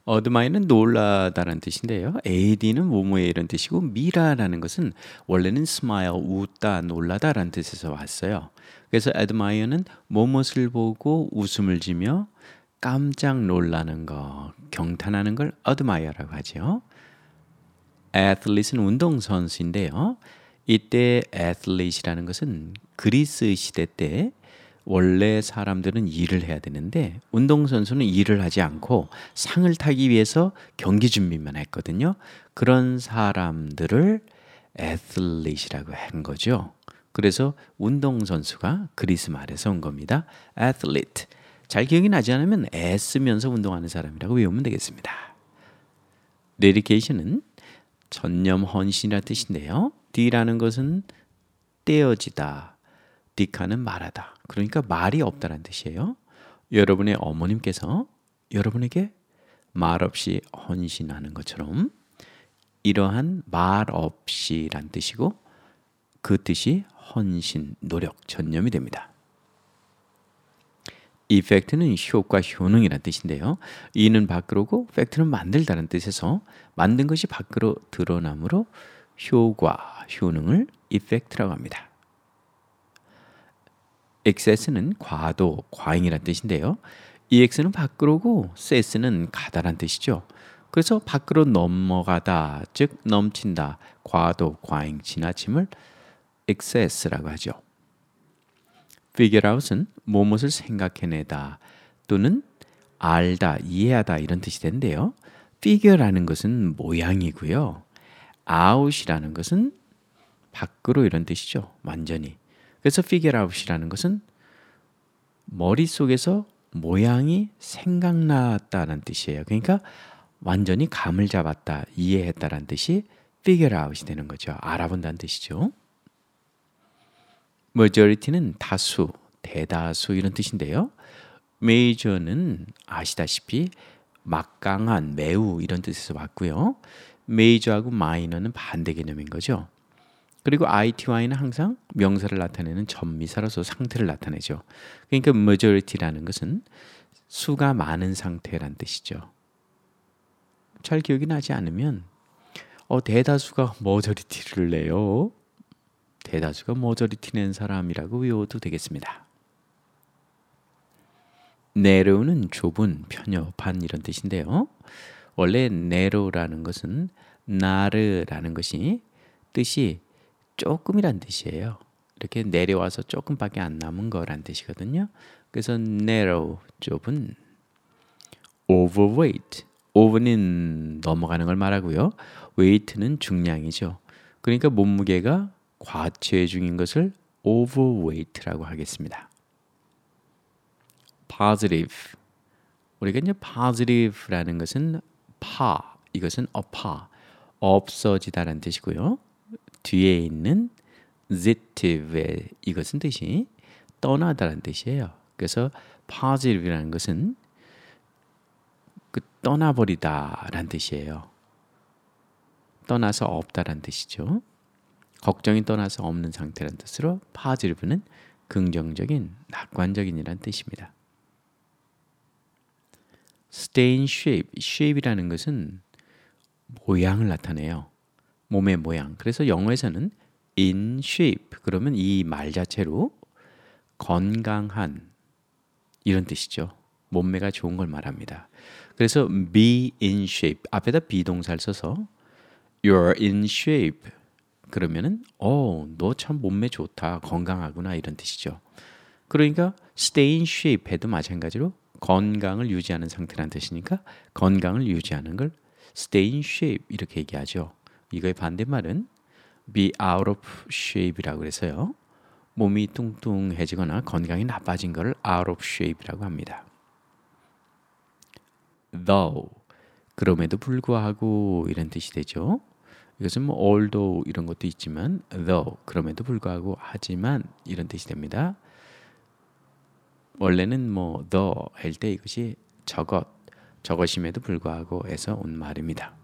admire는 놀라다라는 뜻인데요. ad는 뭐뭐에 이런 뜻이고 미라라는 것은 원래는 smile, 웃다, 놀라다라는 뜻에서 왔어요. 그래서 admire는 무엇을 보고 웃음을 지며 깜짝 놀라는 거, 경탄하는 걸 admire라고 하죠. athlete는 운동선수인데요. 이때 athlete이라는 것은 그리스 시대 때 원래 사람들은 일을 해야 되는데 운동선수는 일을 하지 않고 상을 타기 위해서 경기 준비만 했거든요. 그런 사람들을 athlete이라고 한 거죠. 그래서 운동선수가 그리스 말에서 온 겁니다. athlete. 잘 기억이 나지 않으면 애쓰면서 운동하는 사람이라고 외우면 되겠습니다. dedication은 전념 헌신이라는 뜻인데요. D라는 것은 떼어지다, 디카는 말하다. 그러니까 말이 없다는 뜻이에요. 여러분의 어머님께서 여러분에게 말없이 헌신하는 것처럼 이러한 말 없이란 뜻이고 그 뜻이 헌신, 노력, 전념이 됩니다. effect는 효과, 효능이라는 뜻인데요. 이는 밖으로고 fact는 만들다는 뜻에서 만든 것이 밖으로 드러나므로 효과, 효능을 effect라고 합니다. excess는 과도, 과잉이라는 뜻인데요. ex는 밖으로고 cess는 가다란 뜻이죠. 그래서 밖으로 넘어가다, 즉 넘친다, 과도, 과잉, 지나침을 excess라고 하죠. figure out은 무엇을 생각해내다 또는 알다, 이해하다 이런 뜻이 되는데요. figure라는 것은 모양이고요. out이라는 것은 밖으로 이런 뜻이죠. 완전히. 그래서 figure out이라는 것은 머릿속에서 모양이 생각났다는 뜻이에요. 그러니까 완전히 감을 잡았다, 이해했다라는 뜻이 figure out이 되는 거죠. 알아본다는 뜻이죠. majority는 다수, 대다수 이런 뜻인데요. major는 아시다시피 막강한, 매우 이런 뜻에서 왔고요. major하고 minor는 반대 개념인 거죠. 그리고 ITY는 항상 명사를 나타내는 전미사로서 상태를 나타내죠. 그러니까 majority라는 것은 수가 많은 상태란 뜻이죠. 잘 기억이 나지 않으면 대다수가 majority를 내요. 대다수가 majority 낸 사람이라고 외워도 되겠습니다. narrow는 좁은, 편협한 이런 뜻인데요. 원래 narrow라는 것은 나르라는 것이 뜻이 조금이란 뜻이에요. 이렇게 내려와서 조금밖에 안 남은 거란 뜻이거든요. 그래서 narrow, 좁은. overweight, over는 넘어가는 걸 말하고요. weight는 중량이죠. 그러니까 몸무게가 과체중인 것을 overweight라고 하겠습니다. positive. 우리가 이제 positive라는 것은 이것은 없어지다라는 뜻이고요. 뒤에 있는 positive 이것은 뜻이 떠나다라는 뜻이에요. 그래서 positive라는 것은 떠나버리다라는 뜻이에요. 떠나서 없다라는 뜻이죠. 걱정이 떠나서 없는 상태라는 뜻으로 positive는 긍정적인, 낙관적인이라는 뜻입니다. stay in shape, shape이라는 것은 모양을 나타내요. 몸의 모양. 그래서 영어에서는 in shape, 그러면 이 말 자체로 건강한 이런 뜻이죠. 몸매가 좋은 걸 말합니다. 그래서 be in shape, 앞에다 비동사를 써서 you're in shape, 그러면은 너 참 몸매 좋다, 건강하구나 이런 뜻이죠. 그러니까 stay in shape 해도 마찬가지로 건강을 유지하는 상태라는 뜻이니까 건강을 유지하는 걸 stay in shape 이렇게 얘기하죠. 이거의 반대말은 be out of shape이라고 해서요. 몸이 뚱뚱해지거나 건강이 나빠진 것을 out of shape이라고 합니다. though, 그럼에도 불구하고 이런 뜻이 되죠. 이것은 뭐 although 이런 것도 있지만 though, 그럼에도 불구하고 하지만 이런 뜻이 됩니다. 원래는 뭐 though 할 때 이것이 저것임에도 불구하고 해서 온 말입니다.